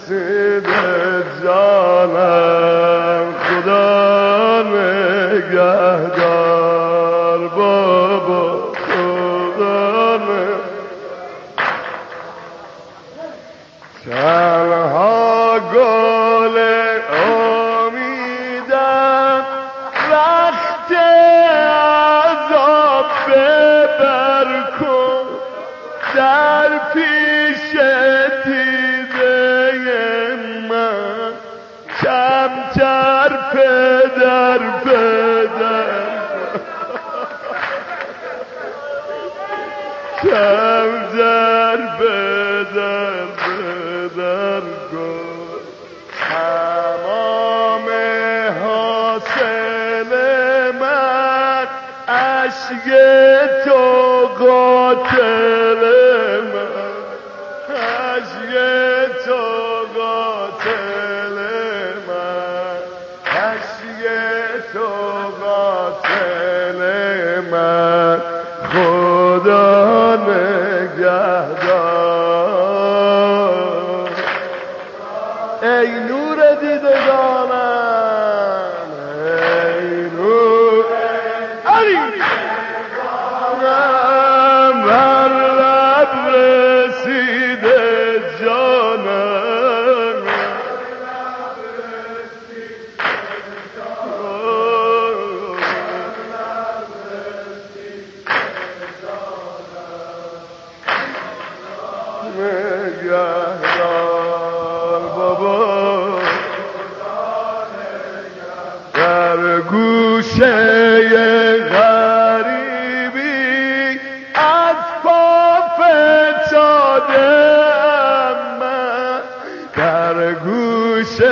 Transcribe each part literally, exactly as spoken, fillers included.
رسیده جانم خدا نگهدار بابا خدا نگهدار تنها گل امیدم وقت عذاب ببر کن در پیش دیده من کمتر پدر پدر کمتر پدر پدر کن تمام حاصل من عشق تو قاتل من عشق تو قاتل من عشق تو قاتل من خدا نگهدار ای نور دیدگانم ای نور بر لب رسیده جانم نگهدار بابا در گوشه غریبی از پا فتادم من در گوشه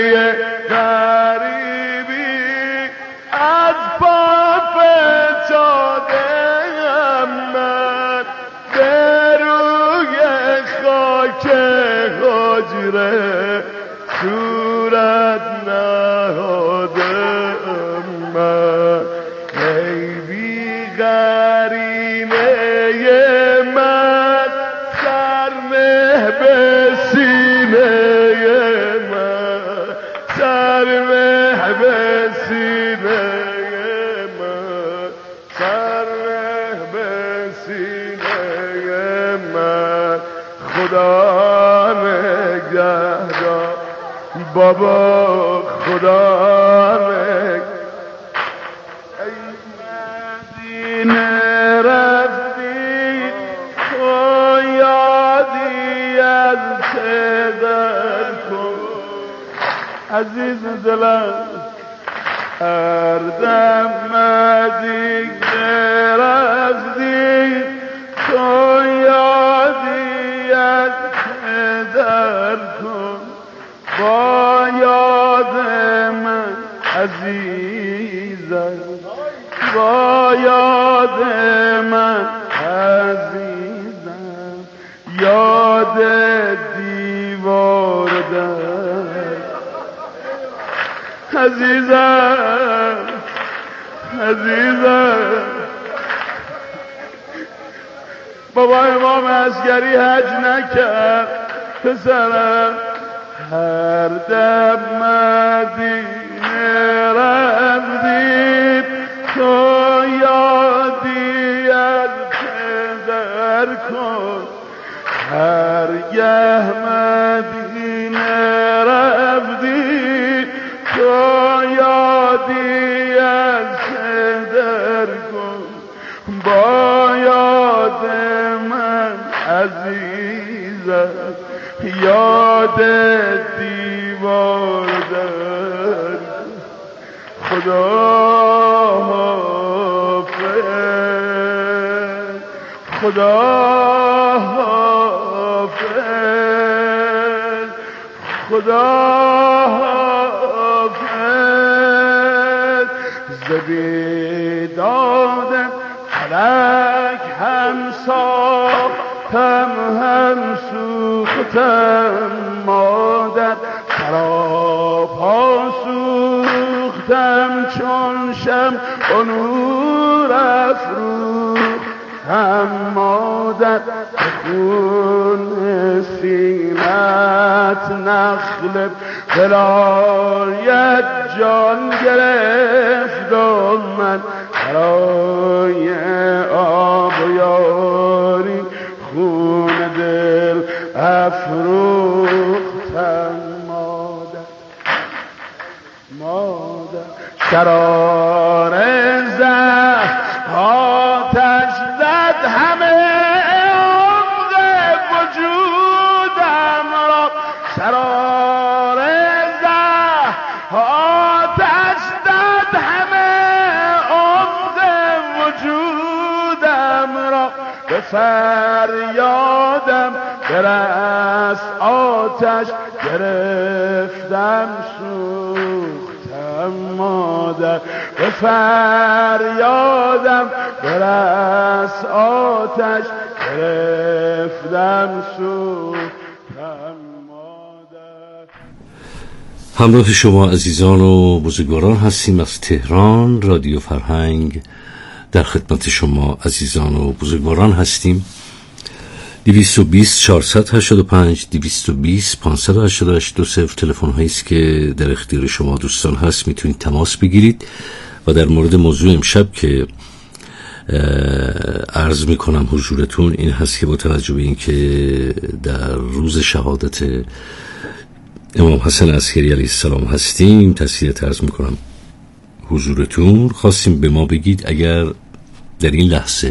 غریبی از پا فتادم من به روی خاک حجره صورت نهادم من ای بی غرینه من سرمه به سینه من سرمه به سینه من سرمه به سینه من خدا نگهدار بابا خدا نگهدار ای مدینه رفتی تو یادی از پدر کن عزیز دلم هر دم مدینه رفتی تو یادی از پدر کن با یاد من عزیزم با یاد من عزیزم یاد دیوار در عزیزم عزیزم بابا امام عسکری حج نکرد پسرم هر دم مدینه رفتی تو یادی از پدر کن هرگه مدینه رفتی تو یادی از پدر کن با یاد من عزیزم یاد دیوار در خدا حافظ خدا حافظ خدا حافظ زبیداد فلک هم ساختم هم سوختم مادر سراپا سوختم چون شم و نور افروختم مادر خون سینم صد نخل برایت جان گرفتم من، برای آب یاری خون دل افروختم. مادر مادر شرار زهر آتش زد همه عمق وجودم را، شرار زهر آتش زد همه عمق وجودم را، به فریادم برس آتش گرفتم سوختم. مادر به فریادم برس آتش گرفتم سوختم. مادر همراه شما عزیزان و بزرگواران هستیم از تهران. رادیو فرهنگ در خدمت شما عزیزان و بزرگواران هستیم. دویست و بیست چهارصد و هشتاد و پنج دویست و بیست پانصد و هشتاد و هشت دو صفر تلفن هایی است که در اختیار شما دوستان هست، میتونید تماس بگیرید و در مورد موضوع امشب که عرض میکنم حضورتون این هست که با توجه به این که در روز شهادت امام حسن عسکری علیه السلام هستیم، تسلیت عرض میکنم حضورتون، خواستیم به ما بگید اگر در این لحظه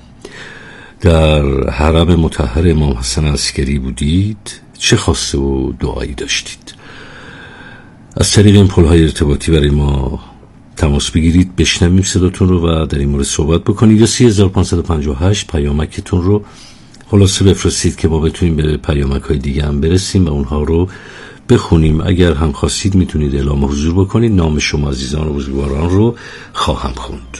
در حرم مطهر امام حسن عسکری بودید چه خواسته و دعایی داشتید. از طریق این پل‌های ارتباطی برای ما تماس بگیرید، بشنویم صداتون رو و در این مورد صحبت بکنید، یا سی هزار و پانصد و پنجاه و هشت پیامکتون رو خلاصه بفرستید که ما بتونیم به پیامک های دیگه هم برسیم و اونها رو بخونیم. اگر هم خواستید میتونید اعلام حضور بکنید، نام شما عزیزان و بزرگواران رو خواهم خوند.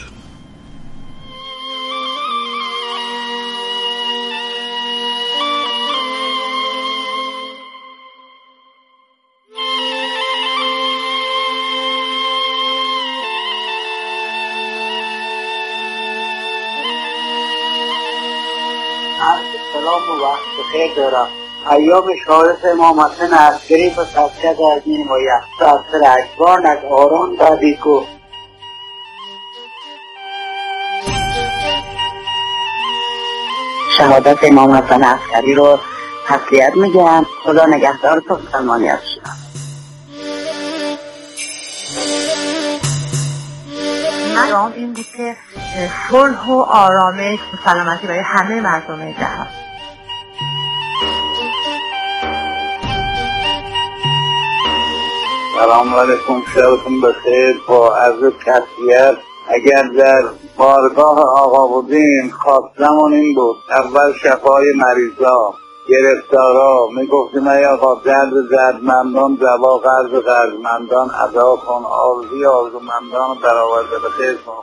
سلام و وقت بخیر دارم. ایام شهادت امام حسن عسکری به تذکر از می‌نماید. تأثیر اکبر از آرام دادی کو شهادت امام حسن عسکری رو تسلیت میگم. خدا نگهدار تو سلمانیت شد. من این بود که صلح و آرامش و سلامتی برای همه مردم جهان. سلام علیکم، شبتون بخیر. با عرض تسلیت اگر در بارگاه آقا بودیم خواستمون این بود: اول شفای مریضا، گرفتارا، میگفتیم ای آقا درد دردمندان دوا، قرض قرضمندان ادا کن، آرزوی آرزومندان برآورده به خیر کن.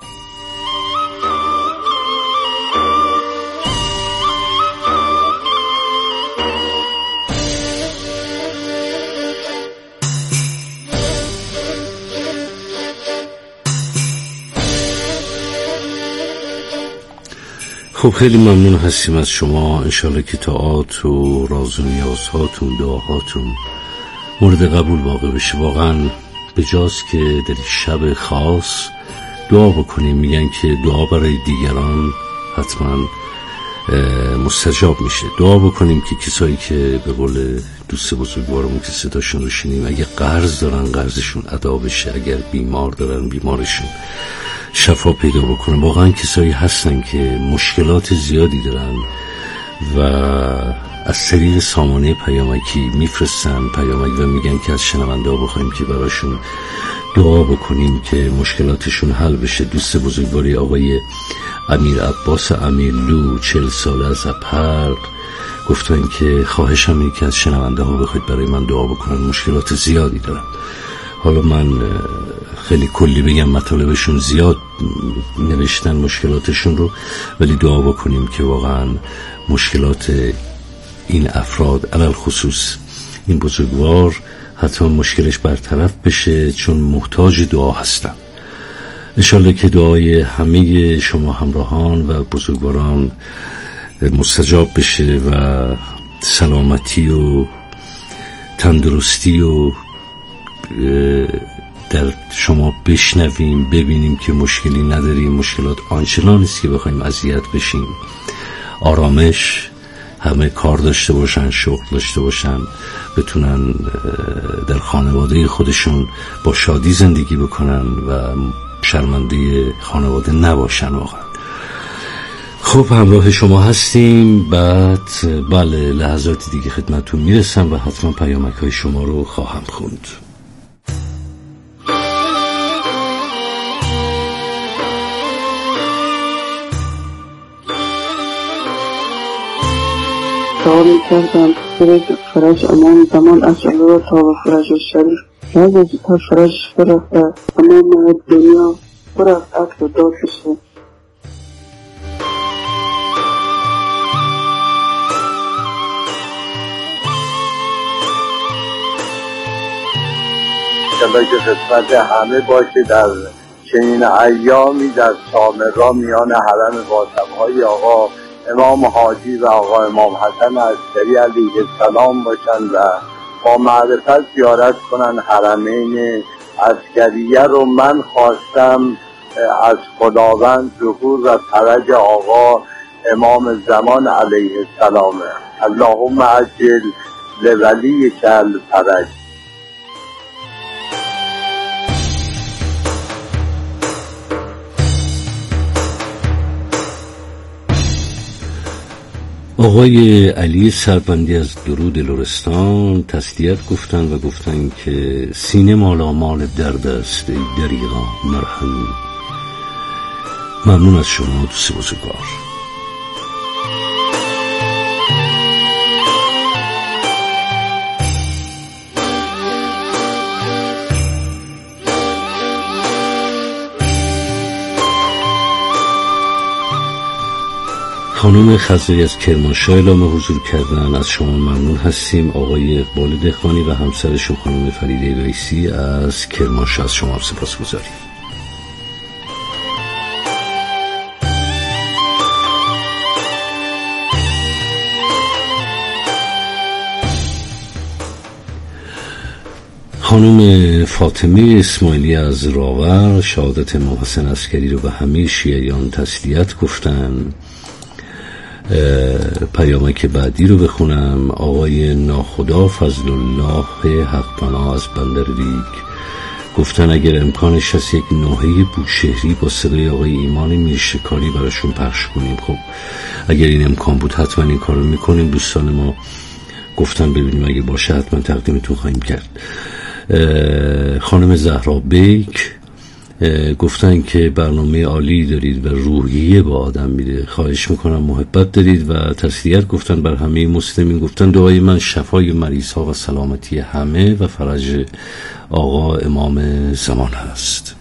خب خیلی ممنون هستیم از شما. انشالله که طاعات و راز و نیازهاتون، دعاهاتون مورد قبول واقع بشه. واقعا بجاست که در این شب خاص دعا بکنیم. میگن که دعا برای دیگران حتما مستجاب میشه. دعا بکنیم که کسایی که به قول دوست بزرگوارمون که صداشون رو شنیم، اگه قرض دارن قرضشون ادا بشه، اگر بیمار دارن بیمارشون شفا پیدا بکنه. واقعا کسایی هستن که مشکلات زیادی دارن و از طریق سامانه پیامکی میفرستن پیامک و میگن که از شنونده ها بخوایم که براشون دعا بکنیم که مشکلاتشون حل بشه. دوست بزرگواری آقای امیر عباس امیرلو، چهل ساله از اپر، گفتن که خواهشم اینه که از شنونده ها بخواید برای من دعا بکنن، مشکلات زیادی دارن. حالا من خیلی کلی بگم، مطالبشون زیاد نوشتن مشکلاتشون رو، ولی دعا بکنیم که واقعا مشکلات این افراد، علل خصوص این بزرگوار، حتی مشکلش برطرف بشه، چون محتاج دعا هستن. انشالله که دعای همه شما همراهان و بزرگواران مستجاب بشه و سلامتی و تندرستی و در شما بشنویم، ببینیم که مشکلی نداریم، مشکلات آنچنان نیست که بخوایم اذیت بشیم. آرامش، همه کار داشته باشن، شغل داشته باشن، بتونن در خانواده خودشون با شادی زندگی بکنن و شرمنده خانواده نباشن واقعا. خب همراه شما هستیم. بعد بله لحظاتی دیگه خدمتتون میرسم و حتما پیامک های شما رو خواهم خوند. سوالی کردم فرج فرج امان زمان از الله تا و فرج شریف نزد تا فرج فرفته امان دنیا فرف اکل داد بشه. انشالله که خدمت همه باشه در چنین ایامی در سامرا میان حرم باطمهای آقا امام حاجی و آقا امام حسن عسکری علیه السلام باشن و با معرفت زیارت کنن حرمین عسکریه رو. من خواستم از خداوند ظهور و فرج آقا امام زمان علیه السلام. اللهم عجل لولیک الفرج. آقای علی سربندی از درود لرستان تسلیت گفتن و گفتن که سینه مالا مال درد است ای دریغا مرحم. ممنون از شما دوست بزرگوار. خانم خزایی از کرمانشاه اعلام حضور کردن. از شما ممنون هستیم. آقای اقبال دهقانی و همسرشون خانم فریده رئیسی از کرمانشاه از شما سپاسگزاریم. خانم فاطمه اسماعیلی از راور شهادت امام حسن عسکری رو به همه شیعیان تسلیت گفتن. پیامک بعدی رو بخونم. آقای ناخدا فضل الله حقپنا از بندر ریگ گفتن اگر امکانش هست یک نوحه بوشهری با صدای آقای ایمان میرشکاری براشون پخش کنیم. خب اگر این امکان بود حتما این کار رو میکنیم. دوستان ما گفتن ببینیم اگه باشه حتما تقدیمتون خواهیم کرد. خانم زهرا بیک گفتن که برنامه عالی دارید و روحیه با آدم میده، خواهش میکنم محبت دارید و تسلیت گفتن بر همه مسلمین. گفتن دعای من شفای مریض ها و سلامتی همه و فرج آقا امام زمان هست.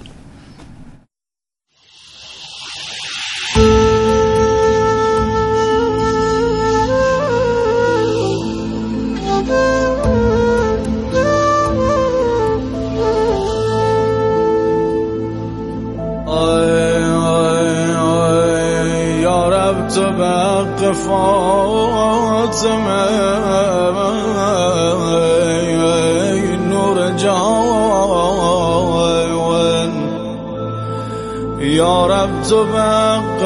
تو به حق فاطمه نور جهان، یا رب تو به حق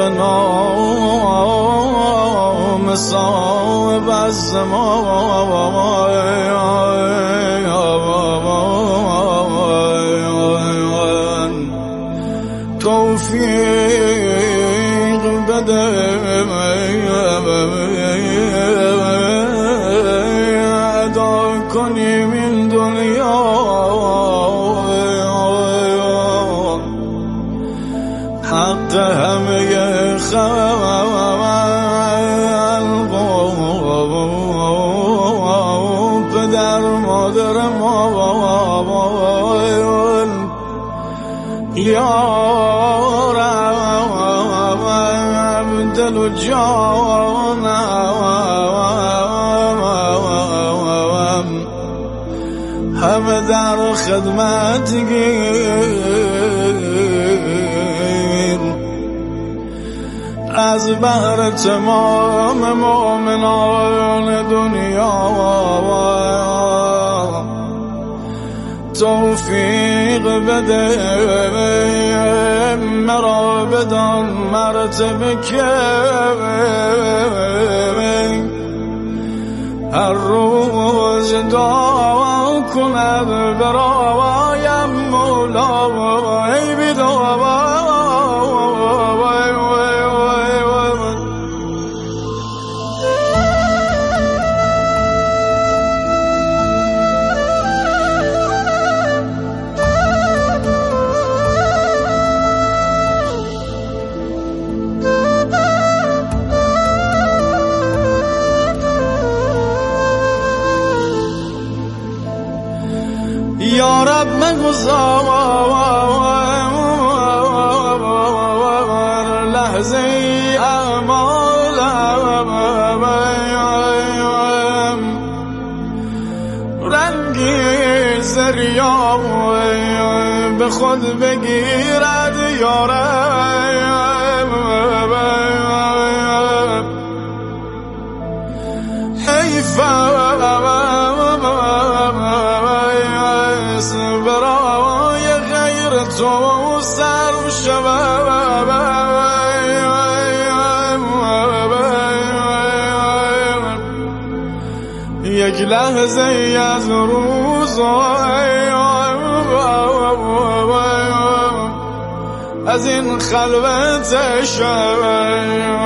نام صاحب الزمان توفیق بده ادا کنیم این دنیا حق همه خلق پدر مادر ما یا رب دل و جانم همه در خدمت گیر از بهر تمام مؤمنان دنیا توفیق بده مرا بدان مرتبه که هر روز دعا کنم برایم مولا ای بیدعا یا رب مگذار لحظه اعمالم رنگی زریا به خود بگیرد یا رب حیفم برای غیر تو سر شوم یک لحظه از روز از این خلوت شب.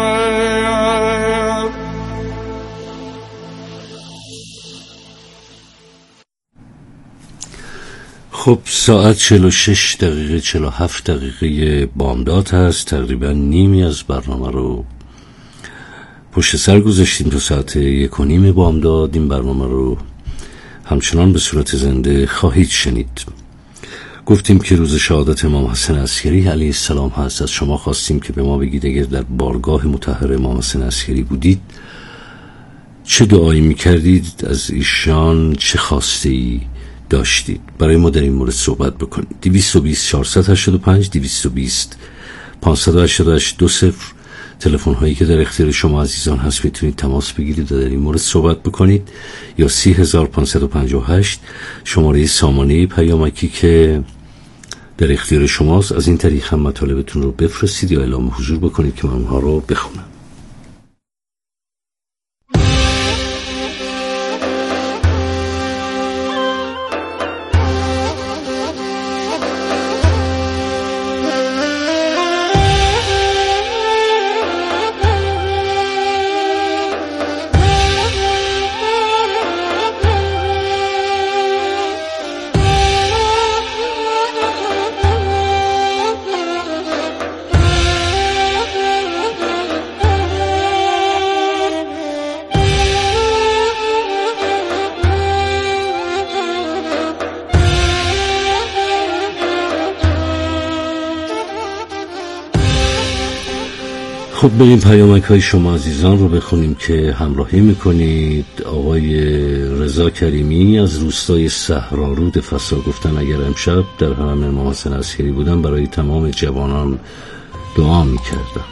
خب ساعت چهل و شش دقیقه چهل و هفت دقیقه بامداد هست. تقریبا نیمی از برنامه رو پشت سر گذاشتیم تا ساعت یک و نیم بامداد. این برنامه رو همچنان به صورت زنده خواهید شنید. گفتیم که روز شهادت امام حسن عسکری علیه السلام هست. از شما خواستیم که به ما بگید اگر در بارگاه مطهر امام حسن عسکری بودید چه دعایی میکردید، از ایشان چه خواسته ای داشتید. برای ما در این مورد صحبت بکنید. دویست و بیست چهارصد و هشتاد و پنج دویست و بیست پانصد و هشتاد و هشت دو صفر تلفن هایی که در اختیار شما عزیزان هست میتونید تماس بگیرید و در این مورد صحبت بکنید، یا سی هزار و پانصد و پنجاه و هشت شماره سامانه پیامکی که در اختیار شماست. از این طریق هم مطالبتون رو بفرستید یا اعلام حضور بکنید که من اونها رو بخونم. خب بریم پیامک های شما عزیزان رو بخونیم که همراهی میکنید. آقای رضا کریمی از روستای صحرارود فسا گفتن اگر امشب در حرم امام حسن عسکری بودم برای تمام جوانان دعا میکردم.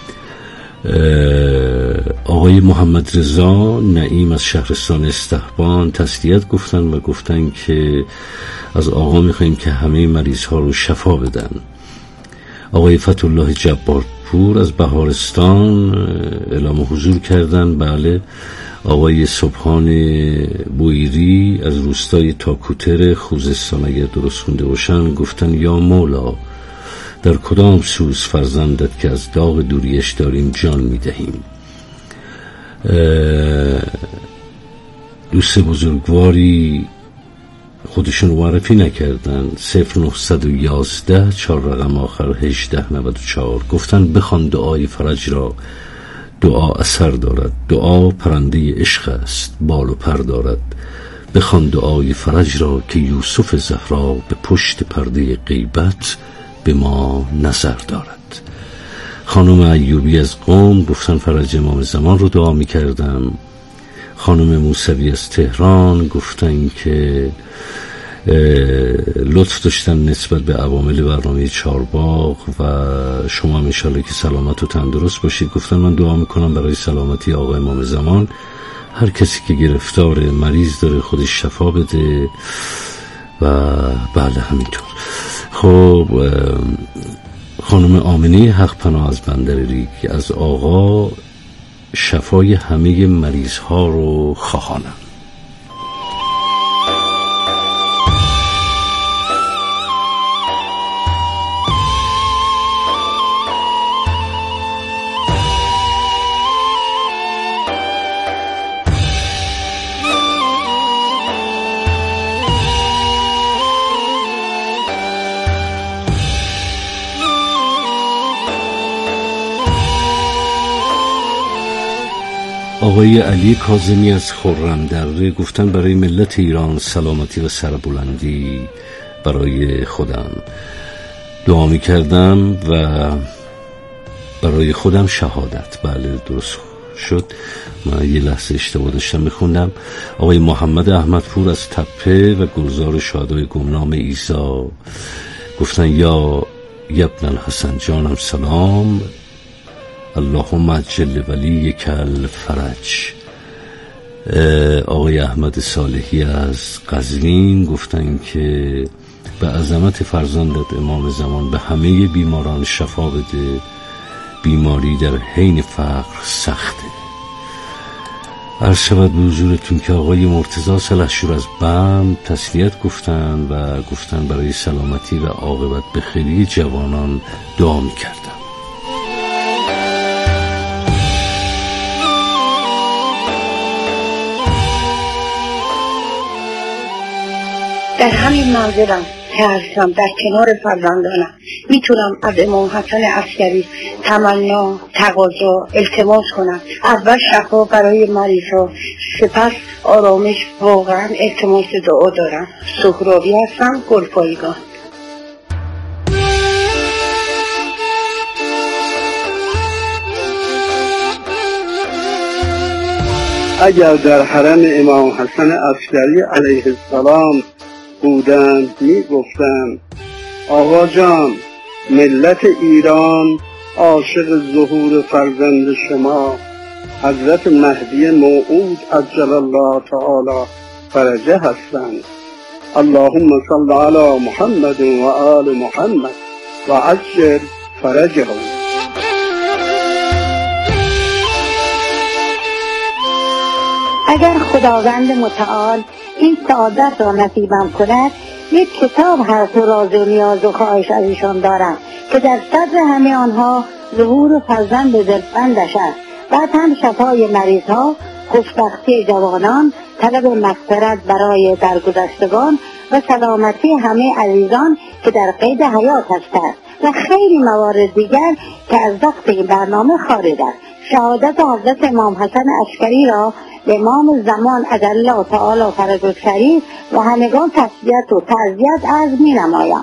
آقای محمد رضا نعیم از شهرستان استحبان تسلیت گفتن و گفتن که از آقا میخواییم که همه مریض ها رو شفا بدن. آقای فتحالله جبار پور از بهارستان اعلام حضور کردن. بله. آقای سبحان بویری از روستای تاکوتر خوزستان اگر درست خونده باشن گفتن یا مولا در کدام سوز فرزندت که از داغ دوریش داریم جان میدهیم. دوست بزرگواری خودشون معرفی نکردن. صفر نهصد و یازده چهار رقم آخر هجده نود و چهار گفتن بخوان دعای فرج را، دعا اثر دارد، دعا پرنده عشق است بال و پر دارد. بخوان دعای فرج را که یوسف زهرا به پشت پرده غیبت به ما نظر دارد. خانم ایوبی از قم گفتن فرج امام زمان رو دعا می کردم. خانم موسوی از تهران گفتن که لطف داشتن نسبت به عوامل برنامه چارباغ و شما انشالله که سلامت و تندرست باشید. گفتن من دعا میکنم برای سلامتی آقا امام زمان، هر کسی که گرفتار مریض داره خودش شفا بده و بله همینطور. خب خانم آمنه حق پناه از بندرریگ از آقا شفای همه مریض ها رو خواهانم. آقای علی کاظمی از خرم‌دره گفتن برای ملت ایران سلامتی و سربلندی برای خودم دعا می کردم و برای خودم شهادت. بله درست شد، من یه لحظه اشتباه داشتم میخوندم. آقای محمد احمدپور از تپه و گلزار شهدای گمنام عیسی گفتن یا ابن الحسن جانم سلام، اللهم عجل ولی کل فرج. آقای احمد صالحی از قزوین گفتن که به عظمت فرزندت امام زمان به همه بیماران شفا بده، بیماری در حین فقر سخته. عرض شود به حضورتون که آقای مرتضی سلحشور از بم تسلیت گفتن و گفتن برای سلامتی و عاقبت به خیری جوانان دعا می‌کردم. در همین منزلم که هستم در کنار فرزندانم میتونم از امام حسن عسکری تمنا، تقاضا، التماس کنم. اول شفا برای مریضا، سپس آرامش. واقعا التماس دعا دارم. سهرابی هستم، گلپایگان. اگر در حرم امام حسن عسکری علیه السلام بودند می گفتند آقا جان، ملت ایران عاشق ظهور فرزند شما حضرت مهدی موعود عجل الله تعالی فرجه هستند. اللهم صل علی محمد و آل محمد و عجل فرجه. اگر خداوند متعال این سعادت را نصیبم کند، یک کتاب هست و راز و نیاز و خواهش از ایشان دارم که در صدر همه آنها ظهور فرزند دلبندش است. بعد هم شفای مریض ها، خوشبختی جوانان، طلب مغفرت برای درگذشتگان و سلامتی همه عزیزان که در قید حیات هستند و خیلی موارد دیگر که از وقت این برنامه خارج است. شهادت حضرت امام حسن عسکری را به امام زمان عجل الله تعالی فرج الشریف و همگان تسلیت و تعزیت عرض می نمایم.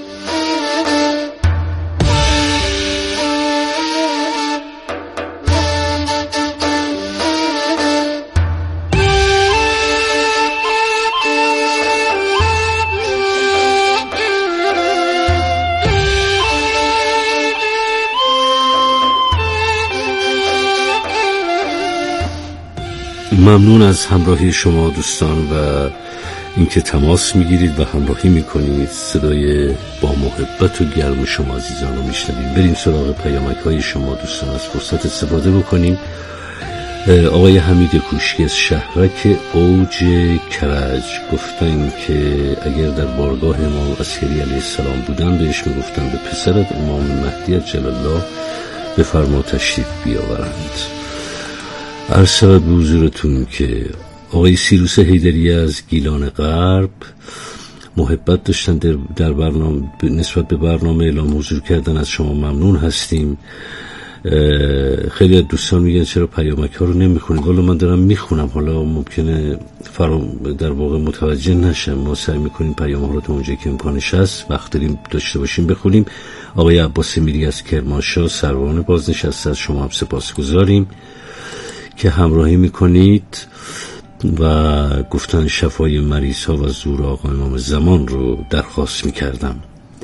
ممنون از همراهی شما دوستان و اینکه تماس میگیرید و همراهی میکنید. صدای با محبت و گرم شما عزیزان رو میشنویم. بریم سراغ پیامک های شما دوستان، از فرصت استفاده بکنیم. آقای حمید کوشکی از شهرک اوج کرج گفتن که اگر در بارگاه امام عسکری علیه السلام بودن بهش میگفتن به پسرت امام مهدی عجل الله بفرما تشریف بیاورند. عرض شود به حضورتون که آقای سیروس حیدری از گیلان غرب محبت داشتن در برنامه، نسبت به برنامه اعلام حضور کردن. از شما ممنون هستیم. خیلی از دوستان میگن چرا پیامک ها رو نمیخونید. والا من دارم میخونم، حالا ممکنه فرام در واقع متوجه نشم. ما سعی میکنیم پیام ها رو تا اونجایی که امکانش هست وقت داریم داشته باشیم بخونیم. آقای عباس میری از کرمانشاه سروان بازنشسته، از شما هم سپاسگزاریم که همراهی میکنید و گفتن شفای مریض ها و زور آقا امام زمان رو درخواست میکردم.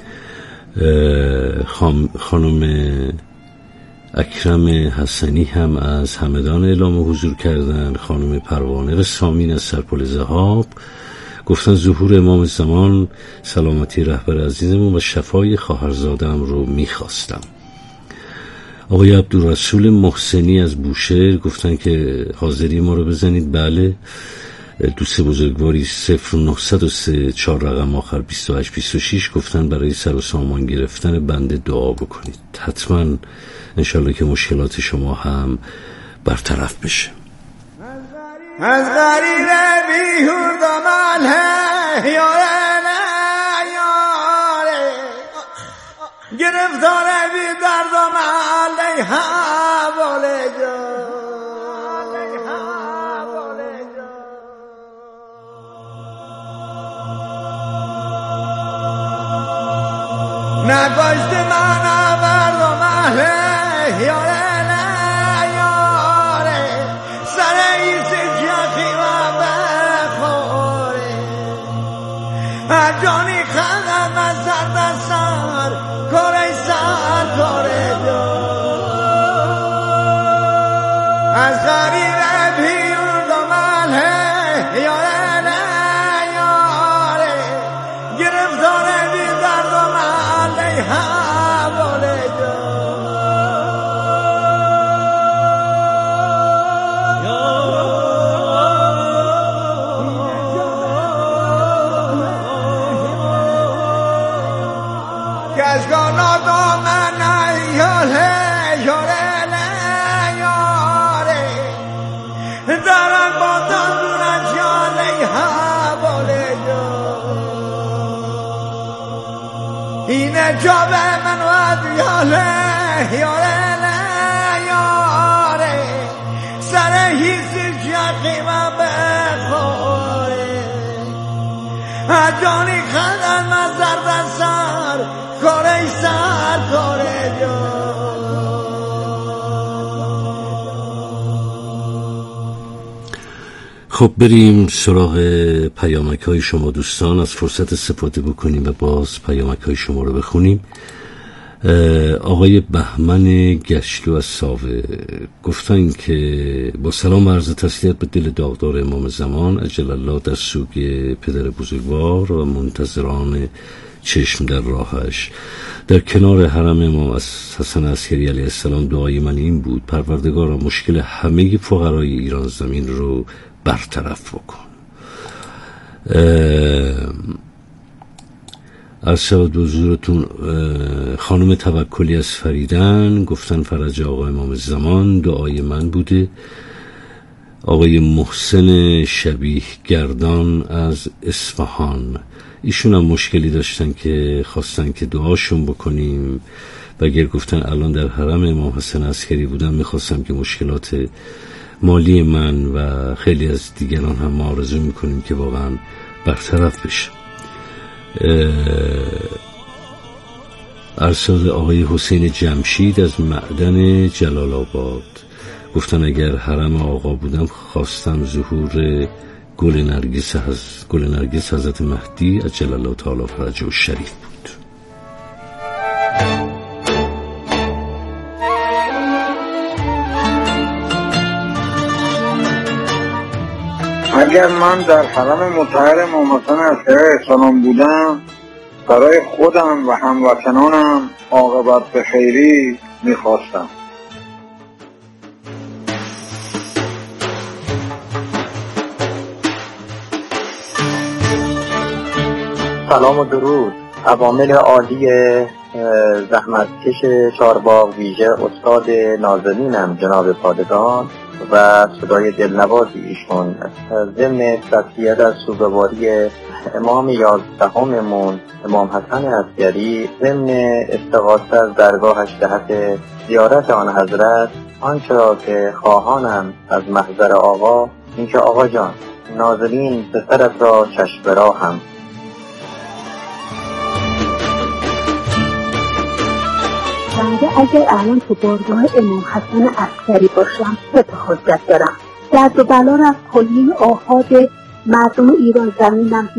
خانم اکرم حسنی هم از همدان اعلام حضور کردن. خانم پروانه و سامین از سرپل ذهاب گفتن ظهور امام زمان، سلامتی رهبر عزیزمون و شفای خواهرزاده‌ام رو میخواستم. آقای عبدالرسول محسنی از بوشهر گفتن که حاضری ما رو بزنید. بله، دوست بزرگواری صفر نهصد و سه چهار رقم آخر بیست و هشت بیست و شش گفتن برای سر و سامان گرفتن بنده دعا بکنید. حتما انشالله که مشکلات شما هم برطرف بشه. از غریب بیهود و مله یاره یاره گرفتار بی درد و مله حواله جا نگاشت من آورد و مله یاره یاره سر ایسی جاکی و بخوره جانی خدم از سر سر کره سر کره جو از غریب بیرد و مله یاره یاره گرفتار بی درد و مله حواله جو کشگانا دو من یاره یاره یاره درن با دندونن جاله حواله جو اینه جا به من و یاره یاره یاره سر هیسی جاقی و بخوره جانی خدن مزر در سر کره سر کره جو خب بریم سراغ پیامک های شما دوستان. از فرصت استفاده بکنیم و باز پیامک های شما رو بخونیم. آقای بهمن گشتو از ساوه گفتن که با سلام عرض تسلیت به دل داغدار امام زمان عجل الله در سوگ پدر بزرگوار و منتظران چشم در راهش. در کنار حرم امام حسن عسکری علیه السلام دعای من این بود: پروردگارا مشکل همه فقرای ایران زمین رو برطرف بکن. ارشد حضورتون خانم توکلی از فریدن گفتن فرج آقا امام زمان دعای من بوده. آقای محسن شبیه گردان از اصفهان ایشون هم مشکلی داشتن که خواستن که دعاشون بکنیم و اگر گفتن الان در حرم امام حسن عسکری بودن میخواستم که مشکلات مالی من و خیلی از دیگران هم ما آرزو میکنیم که واقعا برطرف بشه. ارشد آقای حسین جمشید از معدن جلال آباد گفتن اگر حرم آقا بودم خواستم ظهور گل نرگس حضرت گل نرگس حضرت مهدی عجل الله تعالی فرجه و شریف بود. اگر من در حرم مطهر امام حسن عسکری علیه السلام بودم برای خودم و هموطنانم عاقبت به خیری میخواستم. سلام و درود. عوامل عالی زحمتکش چهارباغ ویژه استاد نازنینم جناب پادگان و صدای دلنوازی ایشون ضمن تسلیت از سوگواری امام یازدهممون امام حسن عسکری ضمن استغاثه از درگاهش جهت زیارت آن حضرت آنچه را که خواهانم از محضر آقا اینکه آقا جان نازنین پسرت را چشم راهم. بنده اگر الان تو بارگاه امام حسن عسکری باشم سه تا حجت دارم: درد و بلا را از کلیه آحاد مردم ایران زمینم